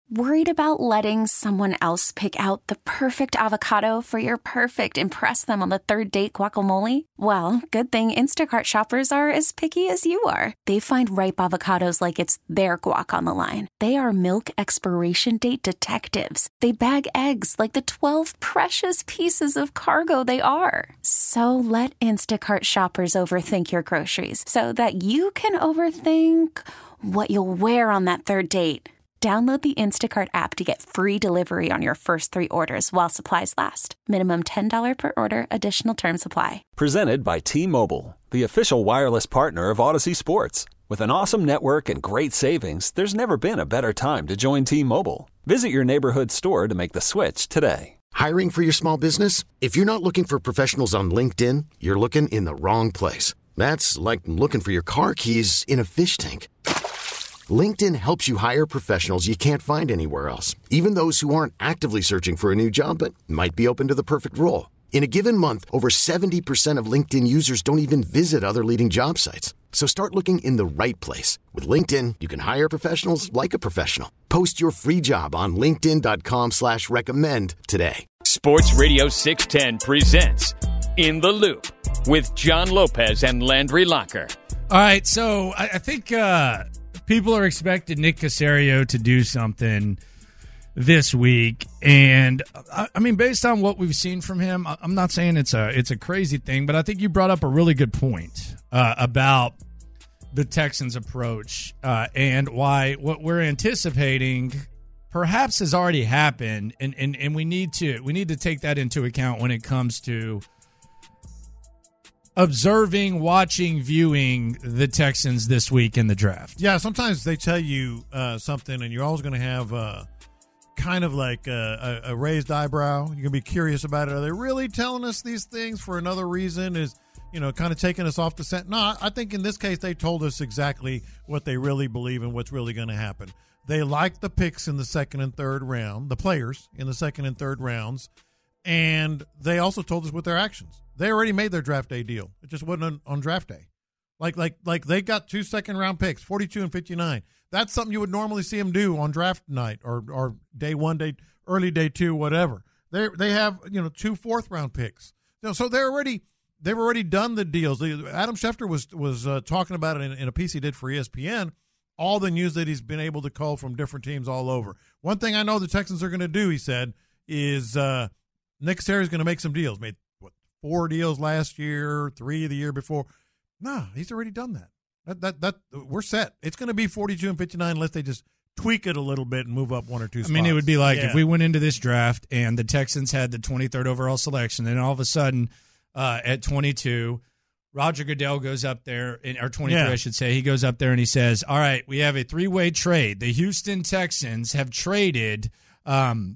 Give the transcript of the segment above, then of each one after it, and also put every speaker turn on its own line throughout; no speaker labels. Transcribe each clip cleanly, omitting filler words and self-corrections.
Worried about letting someone else pick out the perfect avocado for your perfect impress them on the third date guacamole? Well, good thing Instacart shoppers are as picky as you are. They find ripe avocados like it's their guac on the line. They are milk expiration date detectives. They bag eggs like the 12 precious pieces of cargo they are. So let Instacart shoppers overthink your groceries so that you can overthink what you'll wear on that third date. Download the Instacart app to get free delivery on your first 3 orders while supplies last. Minimum $10 per order. Additional terms apply.
Presented by T-Mobile, the official wireless partner of Odyssey Sports. With an awesome network and great savings, there's never been a better time to join T-Mobile. Visit your neighborhood store to make the switch today.
Hiring for your small business? If you're not looking for professionals on LinkedIn, you're looking in the wrong place. That's like looking for your car keys in a fish tank. LinkedIn helps you hire professionals you can't find anywhere else, even those who aren't actively searching for a new job but might be open to the perfect role. In a given month, over 70% of LinkedIn users don't even visit other leading job sites. So start looking in the right place. With LinkedIn, you can hire professionals like a professional. Post your free job on linkedin.com/recommend today.
Sports Radio 610 presents In the Loop with John Lopez and Landry Locker.
All right, so I think people are expecting Nick Caserio to do something this week, and I mean, based on what we've seen from him, I'm not saying it's a crazy thing, but I think you brought up a really good point about the Texans' approach and why what we're anticipating perhaps has already happened, and we need to take that into account when it comes to observing, watching, viewing the Texans this week in the draft.
Yeah, sometimes they tell you something, and you're always going to have kind of like a raised eyebrow. You're going to be curious about it. Are they really telling us these things for another reason? Is, kind of taking us off the scent? No, I think in this case they told us exactly what they really believe and what's really going to happen. They like the picks in the second and third round, the players in the second and third rounds, and they also told us with their actions. They already made their draft day deal. It just wasn't on draft day. Like they got 2 second-round picks, 42 and 59. That's something you would normally see them do on draft night or day one, early day two, whatever. They have 2 fourth-round picks. So they've already done the deals. Adam Schefter was talking about it in a piece he did for ESPN. All the news that he's been able to call from different teams all over. One thing I know the Texans are going to do, he said, is Nick Caserio is going to make some deals. Made 4 deals last year, 3 the year before. No, he's already done that. That we're set. It's going to be 42 and 59 unless they just tweak it a little bit and move up 1 or 2 spots.
I mean, it would be like if we went into this draft and the Texans had the 23rd overall selection, and all of a sudden at 22, Roger Goodell goes up there, or 23, I should say. He goes up there and he says, all right, we have a 3-way trade. The Houston Texans have traded the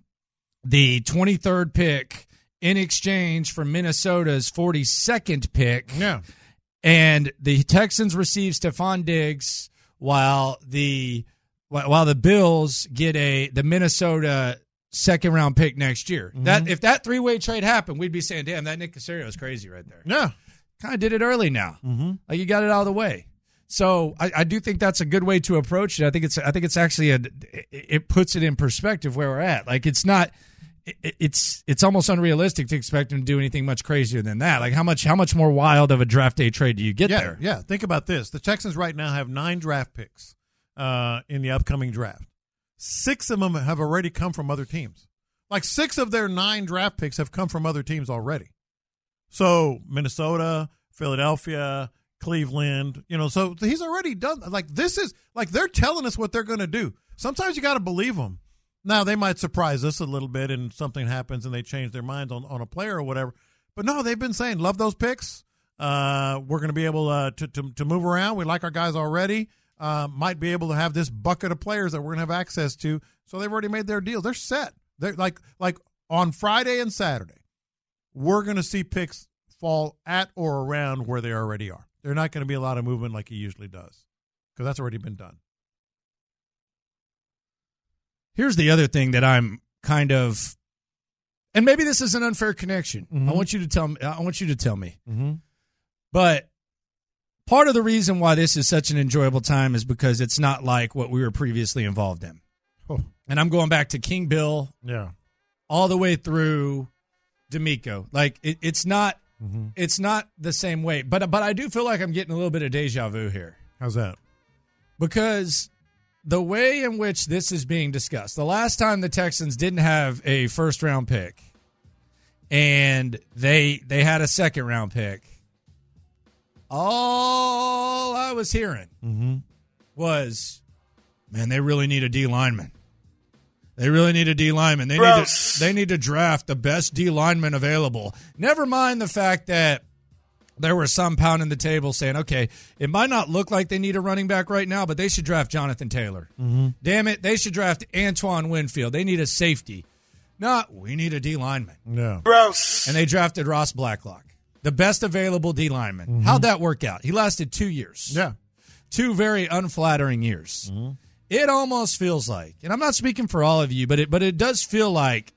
23rd pick in exchange for Minnesota's 42nd pick.
Yeah.
And the Texans receive Stephon Diggs while the Bills get the Minnesota second-round pick next year. Mm-hmm. That if that 3-way trade happened, we'd be saying, damn, that Nick Caserio is crazy right there.
Yeah.
Kind of did it early now.
Mm-hmm.
Like you got it out of the way. So I do think that's a good way to approach it. I think it's actually it puts it in perspective where we're at. Like it's not it's almost unrealistic to expect him to do anything much crazier than that. Like how much more wild of a draft day trade do you get there?
Yeah, think about this. The Texans right now have 9 draft picks in the upcoming draft. 6 of them have already come from other teams. Like 6 of their 9 draft picks have come from other teams already. So Minnesota, Philadelphia, Cleveland, so he's already done. Like this is like they're telling us what they're going to do. Sometimes you got to believe them. Now, they might surprise us a little bit and something happens and they change their minds on a player or whatever. But no, they've been saying, love those picks. We're going to be able to move around. We like our guys already. Might be able to have this bucket of players that we're going to have access to. So they've already made their deal. They're set. They're like on Friday and Saturday, we're going to see picks fall at or around where they already are. There's not going to be a lot of movement like he usually does because that's already been done.
Here's the other thing that I'm kind of, and maybe this is an unfair connection.
Mm-hmm.
I want you to tell me.
Mm-hmm.
But part of the reason why this is such an enjoyable time is because it's not like what we were previously involved in. And I'm going back to King Bill all the way through D'Amico. Like, it's not the same way. But I do feel like I'm getting a little bit of deja vu here.
How's that?
Because the way in which this is being discussed, the last time the Texans didn't have a first-round pick and they had a second-round pick, all I was hearing was, man, they really need a D lineman. They really need a D lineman. They need to draft the best D lineman available. Never mind the fact that there were some pounding the table saying, okay, it might not look like they need a running back right now, but they should draft Jonathan Taylor. Damn it, they should draft Antoine Winfield. They need a safety. No, we need a D lineman.
No.
Gross.
And they drafted Ross Blacklock, the best available D lineman. How'd that work out? He lasted 2 years.
Yeah.
2 very unflattering years. It almost feels like, and I'm not speaking for all of you, but it does feel like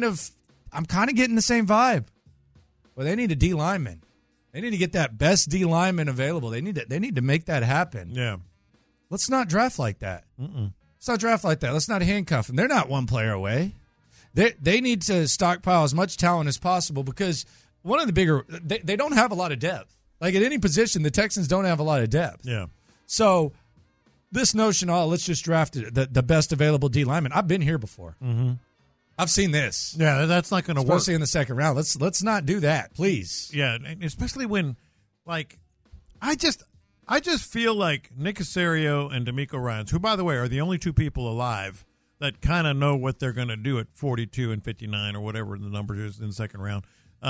I'm kind of getting the same vibe. Well, they need a D lineman. They need to get that best D lineman available. They need to make that happen.
Yeah.
Let's not draft like that. Let's not draft like that. Let's not handcuff them. They're not one player away. They need to stockpile as much talent as possible because one of the bigger they don't have a lot of depth. Like at any position, the Texans don't have a lot of depth.
Yeah.
So this notion, let's just draft the best available D lineman. I've been here before. I've seen this.
Yeah, that's not going to work.
Especially in the second round. Let's not do that, please.
Yeah, especially when, like, I just feel like Nick Caserio and D'Amico Ryans, who, by the way, are the only 2 people alive that kind of know what they're going to do at 42 and 59 or whatever the number is in the second round.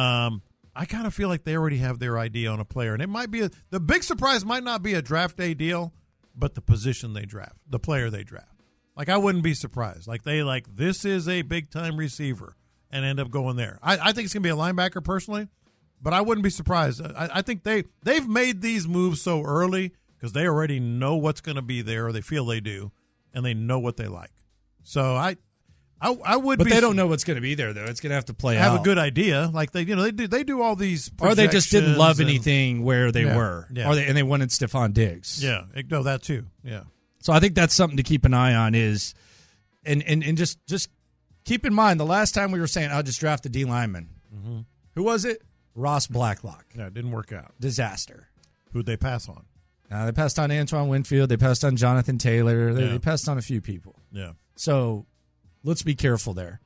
I kind of feel like they already have their idea on a player, and it might be the big surprise might not be a draft day deal, but the position they draft, the player they draft. Like, I wouldn't be surprised. Like, this is a big-time receiver and end up going there. I think it's going to be a linebacker personally, but I wouldn't be surprised. I think they've made these moves so early because they already know what's going to be there, or they feel they do, and they know what they like. So I would.
But they don't know what's going to be there, though. It's going to have to play out.
Have a good idea. Like, they do all these
or they just didn't love
and,
anything where they were.
Yeah.
And they wanted Stephon Diggs.
Yeah, no, that too. Yeah.
So I think that's something to keep an eye on is, and just keep in mind the last time we were saying I'll just draft a D lineman. Who was it? Ross Blacklock.
Yeah, it didn't work out.
Disaster.
Who'd they pass on?
They passed on Antoine Winfield. They passed on Jonathan Taylor. They passed on a few people.
Yeah.
So let's be careful there.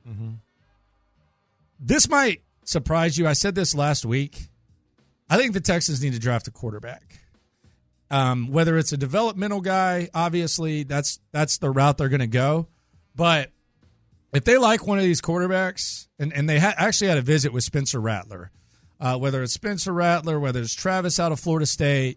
This might surprise you. I said this last week. I think the Texans need to draft a quarterback. Whether it's a developmental guy, obviously that's the route they're going to go. But if they like one of these quarterbacks, and they actually had a visit with Spencer Rattler, whether it's Spencer Rattler, whether it's Travis out of Florida State,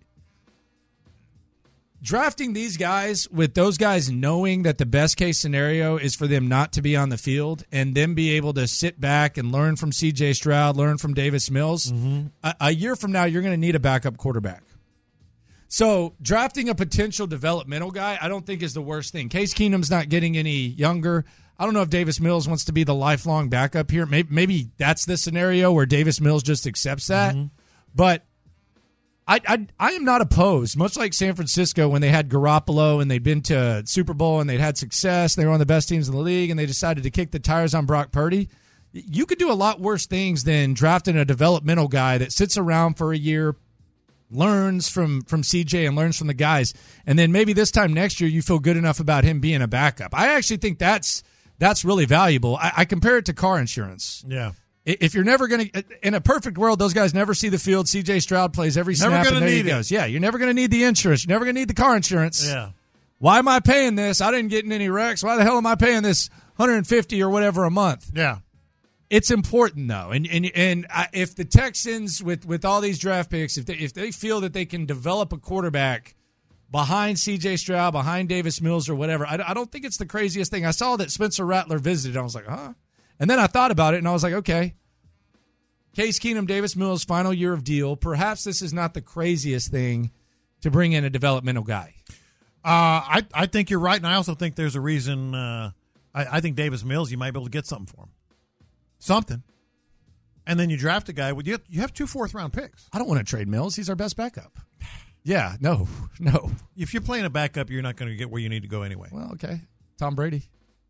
drafting these guys with those guys knowing that the best case scenario is for them not to be on the field and then be able to sit back and learn from C.J. Stroud, learn from Davis Mills, a year from now you're going to need a backup quarterback. So drafting a potential developmental guy I don't think is the worst thing. Case Keenum's not getting any younger. I don't know if Davis Mills wants to be the lifelong backup here. Maybe that's the scenario where Davis Mills just accepts that. But I am not opposed, much like San Francisco when they had Garoppolo and they'd been to Super Bowl and they'd had success. They were one of the best teams in the league and they decided to kick the tires on Brock Purdy. You could do a lot worse things than drafting a developmental guy that sits around for a year, learns from CJ and learns from the guys, and then maybe this time next year you feel good enough about him being a backup. I actually think that's really valuable. I compare it to car insurance.
Yeah.
If you're never going to, in a perfect world, those guys never see the field. CJ Stroud plays every snap and there he goes. Yeah, you're never going to need the insurance. You're never going to need the car insurance.
Yeah.
Why am I paying this? I didn't get in any wrecks. Why the hell am I paying this $150 or whatever a month?
Yeah.
It's important though, and if the Texans with all these draft picks, if they feel that they can develop a quarterback behind C.J. Stroud, behind Davis Mills or whatever, I don't think it's the craziest thing. I saw that Spencer Rattler visited. I was like, huh? And then I thought about it, and I was like, okay. Case Keenum, Davis Mills, final year of deal. Perhaps this is not the craziest thing to bring in a developmental guy.
I think you're right, and I also think there's a reason. I think Davis Mills, you might be able to get something for him. Something. And then you draft a guy. You have 2 fourth-round picks.
I don't want to trade Mills. He's our best backup. Yeah, no.
If you're playing a backup, you're not going to get where you need to go anyway.
Well, okay. Tom Brady.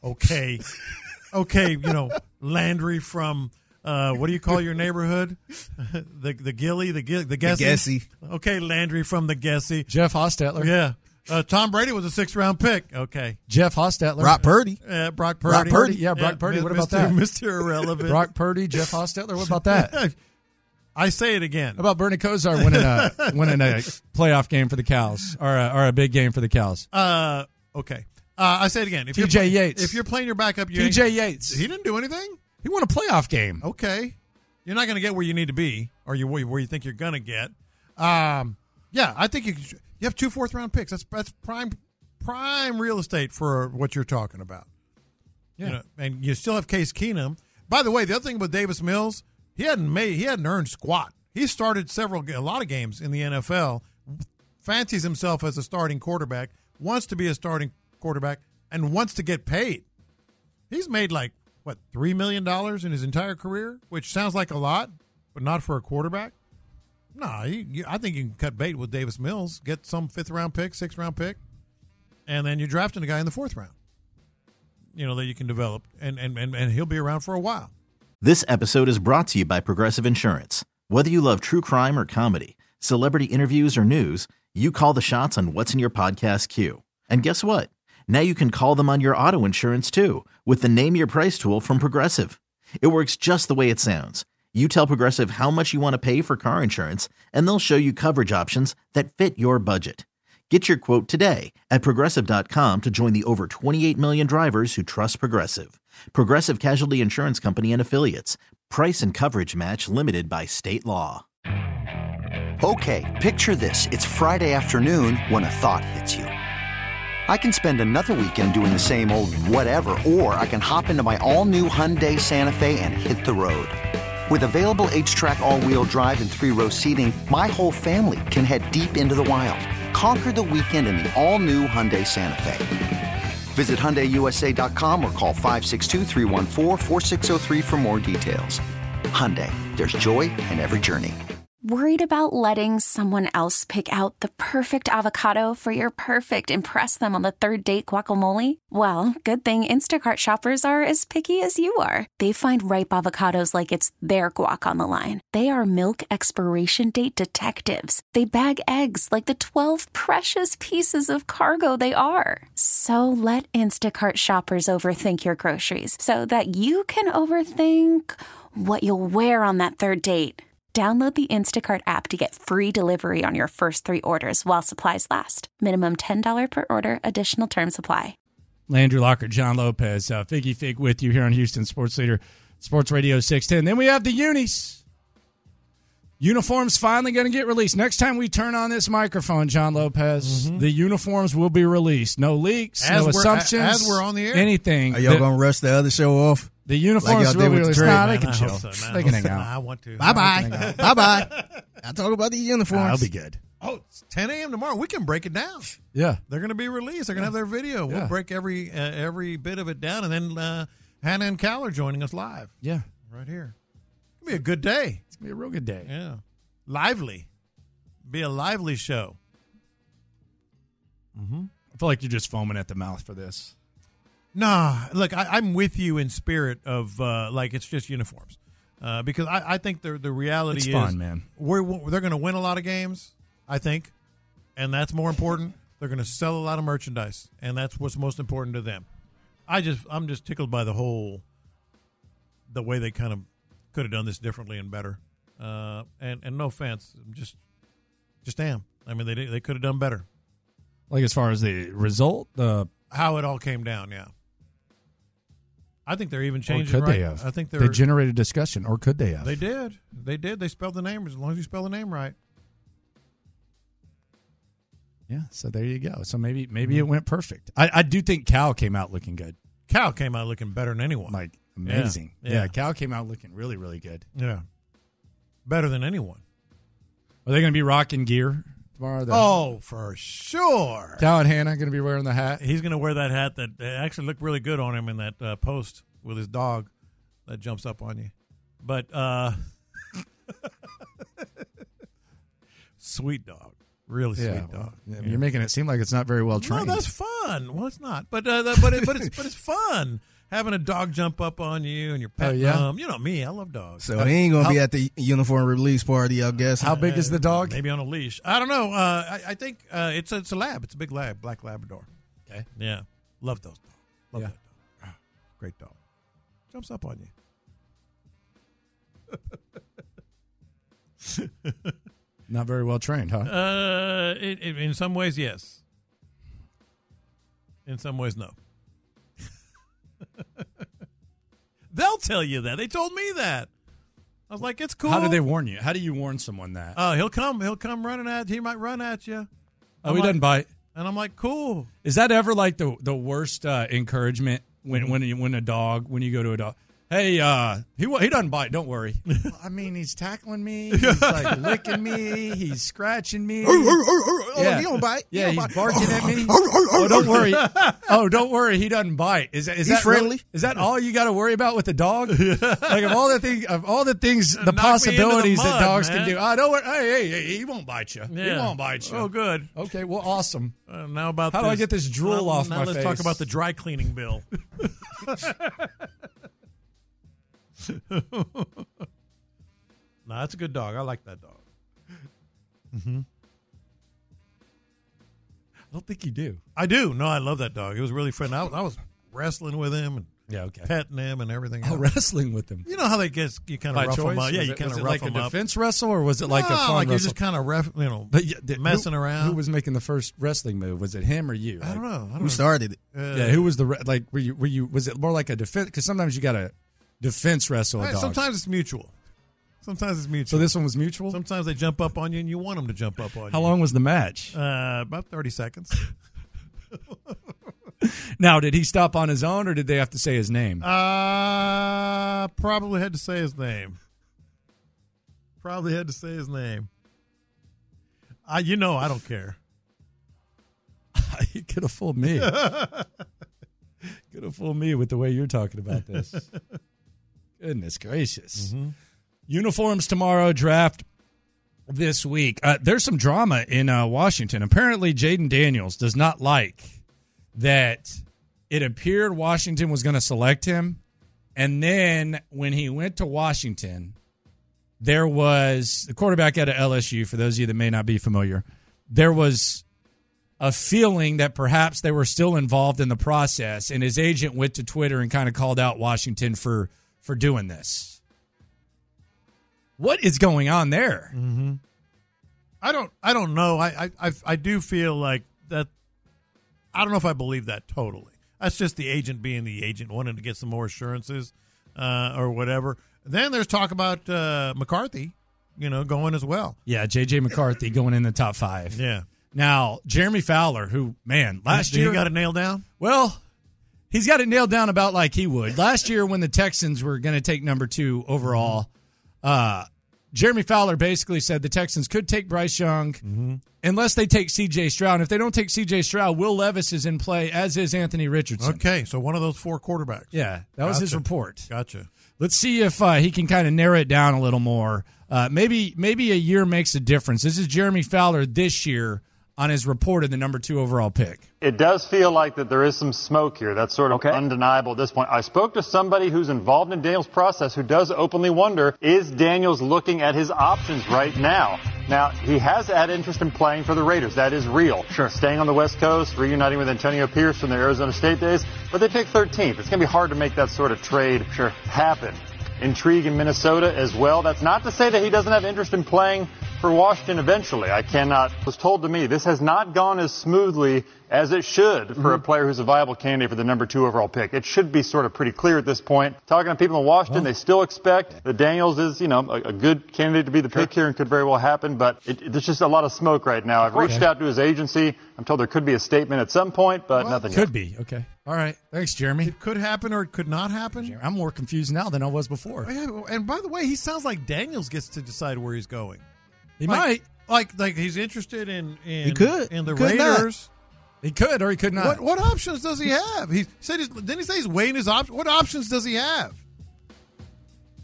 Okay. Okay, Landry from what do you call your neighborhood? the Gilly, the Gessie. Okay, Landry from the Gessie.
Jeff Hostetler.
Yeah. Tom Brady was a 6th-round pick. Okay.
Jeff Hostetler.
Brock Purdy.
Brock Purdy.
Brock Purdy. What about that?
Mr. Irrelevant.
Brock Purdy, Jeff Hostetler. What about that?
I say it again.
How about Bernie Kosar winning a playoff game for the Cows or a big game for the Cows?
Okay. I say it again.
TJ Yates.
If you're playing your backup,
TJ Yates.
He didn't do anything.
He won a playoff game.
Okay. You're not going to get where you need to be or where you think you're going to get. Yeah, I think you have 2 4th-round picks. That's prime real estate for what you're talking about. Yeah. And you still have Case Keenum. By the way, the other thing with Davis Mills, he hadn't earned squat. He started a lot of games in the NFL, fancies himself as a starting quarterback, wants to be a starting quarterback, and wants to get paid. He's made $3 million in his entire career, which sounds like a lot, but not for a quarterback. No, I think you can cut bait with Davis Mills, get some 5th-round pick, 6th-round pick, and then you're drafting a guy in the 4th round, that you can develop, and he'll be around for a while.
This episode is brought to you by Progressive Insurance. Whether you love true crime or comedy, celebrity interviews or news, you call the shots on what's in your podcast queue. And guess what? Now you can call them on your auto insurance too with the Name Your Price tool from Progressive. It works just the way it sounds. You tell Progressive how much you want to pay for car insurance, and they'll show you coverage options that fit your budget. Get your quote today at Progressive.com to join the over 28 million drivers who trust Progressive. Progressive Casualty Insurance Company and Affiliates. Price and coverage match limited by state law.
Okay, picture this. It's Friday afternoon when a thought hits you. I can spend another weekend doing the same old whatever, or I can hop into my all-new Hyundai Santa Fe and hit the road. With available H-Track all-wheel drive and 3-row seating, my whole family can head deep into the wild. Conquer the weekend in the all-new Hyundai Santa Fe. Visit HyundaiUSA.com or call 562-314-4603 for more details. Hyundai, there's joy in every journey.
Worried about letting someone else pick out the perfect avocado for your perfect impress them on the third date guacamole? Well, good thing Instacart shoppers are as picky as you are. They find ripe avocados like it's their guac on the line. They are milk expiration date detectives. They bag eggs like the 12 precious pieces of cargo they are. So let Instacart shoppers overthink your groceries so that you can overthink what you'll wear on that third date. Download the Instacart app to get free delivery on your first 3 orders while supplies last. Minimum $10 per order. Additional terms apply.
Landry Locker, John Lopez, Figgy Fig with you here on Houston Sports Leader, Sports Radio 610. Then we have the unis. Uniforms finally going to get released. Next time we turn on this microphone, John Lopez, the uniforms will be released. No leaks, no assumptions.
As we're on the air.
Anything.
Are y'all going to rush the other show off?
The uniforms will be released. Nah, they can chill.
They
can hang out.
I want to.
Bye-bye. Bye-bye. I talk about the uniforms.
That'll be good.
Oh, it's 10 a.m. tomorrow. We can break it down.
Yeah.
They're going to be released. They're going to have their video. We'll break every bit of it down. And then Hannah and Cal are joining us live.
Yeah.
Right here. It's going to be a good day.
It's going to be a real good day.
Yeah. Lively. Be a lively show.
I feel like you're just foaming at the mouth for this.
Nah, look, I'm with you in spirit of it's just uniforms, because I think the reality is
fun, man.
They're going to win a lot of games, I think, and that's more important. They're going to sell a lot of merchandise, and that's what's most important to them. I'm just tickled by the way they kind of could have done this differently and better. And no offense, just am. I mean, they could have done better.
Like as far as the result,
how it all came down, yeah. I think they're even changing.
Or could
right.
they have?
I think
they generated discussion, or could they have?
They did. They spelled the name as long as you spell the name right.
Yeah. So there you go. So maybe it went perfect. I do think Cal came out looking good.
Cal came out looking better than anyone.
Like amazing.
Yeah.
Cal came out looking really, really good.
Yeah. Better than anyone.
Are they going to be rocking gear tomorrow?
Oh, for sure.
Cal and Hannah going to be wearing the hat.
He's going to wear that hat that actually looked really good on him in that post with his dog that jumps up on you. But sweet dog. Really sweet dog.
Yeah. You're making it seem like it's not very well trained.
No, that's fun. Well, it's not, but it's fun having a dog jump up on you and you're petting them. You know me, I love dogs.
So he ain't gonna be at the uniform release party, I guess.
How big is the dog?
Maybe on a leash. I don't know. I think it's a lab. It's a big lab, black Labrador.
Okay.
Yeah, love those dogs. Love that dog. Great dog. Jumps up on you.
Not very well trained, huh?
In some ways, yes. In some ways, no. They'll tell you that. They told me that. I was like, it's cool.
How do they warn you? How do you warn someone that?
He'll come running at you. He might run at you.
He doesn't bite.
And I'm like, cool.
Is that ever like the worst encouragement when you go to a dog? Hey, he doesn't bite. Don't worry. I mean, he's tackling me. He's like licking me. He's scratching me.
Yeah. He don't bite.
Yeah, he's barking at me. Oh, don't worry. Oh, don't worry. He doesn't bite. Is that
friendly?
Really, is that all you got to worry about with the dog? Like of all the things, the possibilities that dogs can do. Oh, don't worry. Hey, he won't bite you.
Yeah.
He won't bite you.
Oh, good.
Okay. Well, awesome.
Now about
how do I get this drool off my face?
Now let's talk about the dry cleaning bill. No, that's a good dog. I like that dog.
Mm-hmm. I don't think you do.
I do. No, I love that dog. It was really fun. I was wrestling with him and petting him and everything.
Oh, wrestling with him.
You know how they get you kind of rough him up. Yeah, you kind of rough him up.
Like a defense wrestle, or was it like a fun
like
wrestle?
you're just kind of messing around.
Who was making the first wrestling move? Was it him or you?
I don't know.
Who started it?
Yeah, who was the were you? Was it more like a defense? Because sometimes you got to defense wrestle a dog.
Sometimes it's mutual.
So this one was mutual?
Sometimes they jump up on you and you want them to jump up on you.
How long was the match?
About 30 seconds.
Now, did he stop on his own or did they have to say his name?
Probably had to say his name. I don't care.
You could have fooled me. Could have fooled me with the way you're talking about this. Goodness gracious.
Mm-hmm.
Uniforms tomorrow, draft this week. There's some drama in Washington. Apparently, Jaden Daniels does not like that it appeared Washington was going to select him. And then when he went to Washington, there was the quarterback out of LSU, for those of you that may not be familiar, there was a feeling that perhaps they were still involved in the process, and his agent went to Twitter and kind of called out Washington for doing this. What is going on there?
Mm-hmm. I don't know. I do feel like that. I don't know if I believe that totally. That's just the agent being the agent, wanting to get some more assurances or whatever. Then there's talk about McCarthy, going as well.
Yeah, J.J. McCarthy going in the top 5.
Yeah.
Now, Jeremy Fowler, who, man, last year.
You got it nailed down?
Well, he's got it nailed down about like he would. Last year when the Texans were going to take number 2 overall, Jeremy Fowler basically said the Texans could take Bryce Young unless they take C.J. Stroud. And if they don't take C.J. Stroud, Will Levis is in play, as is Anthony Richardson.
Okay, so one of those 4 quarterbacks.
Yeah, that was his report.
Gotcha.
Let's see if he can kind of narrow it down a little more. Maybe a year makes a difference. This is Jeremy Fowler this year on his report of the number 2 overall pick.
It does feel like that there is some smoke here. That's sort of undeniable at this point. I spoke to somebody who's involved in Daniels' process who does openly wonder, is Daniels looking at his options right now? Now, he has had interest in playing for the Raiders. That is real. Sure. Staying on the West Coast, reuniting with Antonio Pierce from the Arizona State days. But they picked 13th. It's going to be hard to make that sort of trade happen. Intrigue in Minnesota as well. That's not to say that he doesn't have interest in playing for Washington eventually. It was told to me this has not gone as smoothly as it should for a player who's a viable candidate for the number 2 overall pick. It should be sort of pretty clear at this point. Talking to people in Washington, they still expect that Daniels is, a good candidate to be the pick here and could very well happen, but there's just a lot of smoke right now. I've reached out to his agency. I'm told there could be a statement at some point, but nothing yet.
Could be. Okay. All right. Thanks, Jeremy.
It could happen or it could not happen.
I'm more confused now than I was before.
Oh, yeah, and by the way, he sounds like Daniels gets to decide where he's going.
He might.
Like he's interested in
he could.
In the
could
Raiders.
Not.
He could or he could not.
What options does he have? He said didn't he say he's weighing his options? What options does he have?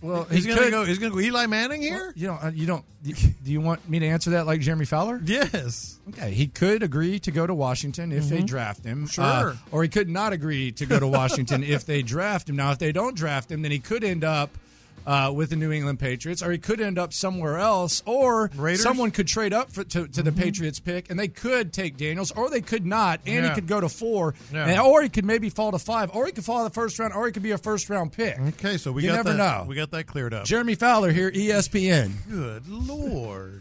Well,
he's going to go. He's going to go Eli Manning here.
Well, you don't. Do you want me to answer that like Jeremy Fowler?
Yes.
Okay. He could agree to go to Washington if they draft him.
Sure.
Or he could not agree to go to Washington if they draft him. Now, if they don't draft him, then he could end up with the New England Patriots, or he could end up somewhere else, or
Raiders?
Someone could trade up to the Patriots pick, and they could take Daniels, or they could not, and he could go to 4, or he could maybe fall to 5, or he could fall to the first round, or he could be a first-round pick.
Okay, so
you never know.
We got that cleared up.
Jeremy Fowler here, ESPN.
Good Lord.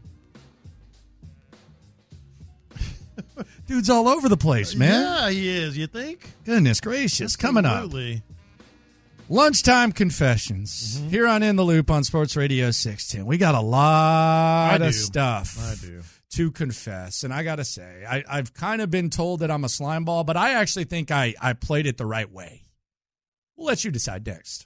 Dude's all over the place, man.
Yeah, he is. You think?
Goodness gracious. Coming up.
Absolutely.
Lunchtime Confessions here on In the Loop on Sports Radio 610. We got a lot of stuff to confess. And I got to say, I've kind of been told that I'm a slime ball, but I actually think I played it the right way. We'll let you decide next.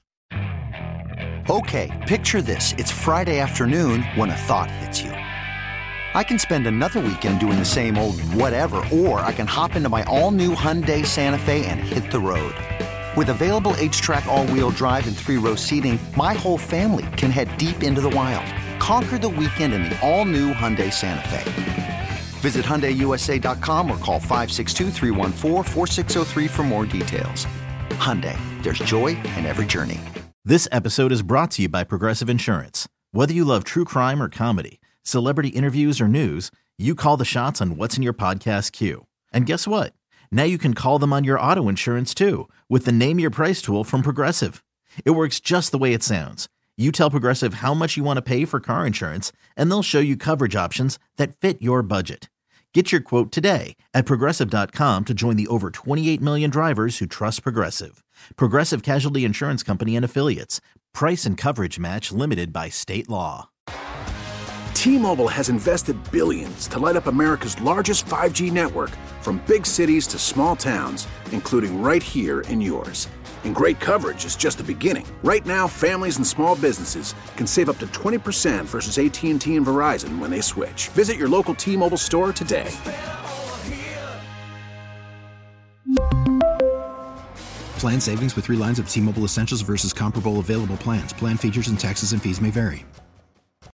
Okay, picture this. It's Friday afternoon when a thought hits you. I can spend another weekend doing the same old whatever, or I can hop into my all-new Hyundai Santa Fe and hit the road. With available H-Track all-wheel drive and 3-row seating, my whole family can head deep into the wild. Conquer the weekend in the all-new Hyundai Santa Fe. Visit HyundaiUSA.com or call 562-314-4603 for more details. Hyundai, there's joy in every journey.
This episode is brought to you by Progressive Insurance. Whether you love true crime or comedy, celebrity interviews or news, you call the shots on what's in your podcast queue. And guess what? Now you can call them on your auto insurance too with the Name Your Price tool from Progressive. It works just the way it sounds. You tell Progressive how much you want to pay for car insurance, and they'll show you coverage options that fit your budget. Get your quote today at Progressive.com to join the over 28 million drivers who trust Progressive. Progressive Casualty Insurance Company and Affiliates. Price and coverage match limited by state law.
T-Mobile has invested billions to light up America's largest 5G network, from big cities to small towns, including right here in yours. And great coverage is just the beginning. Right now, families and small businesses can save up to 20% versus AT&T and Verizon when they switch. Visit your local T-Mobile store today.
Plan savings with 3 lines of T-Mobile Essentials versus comparable available plans. Plan features and taxes and fees may vary.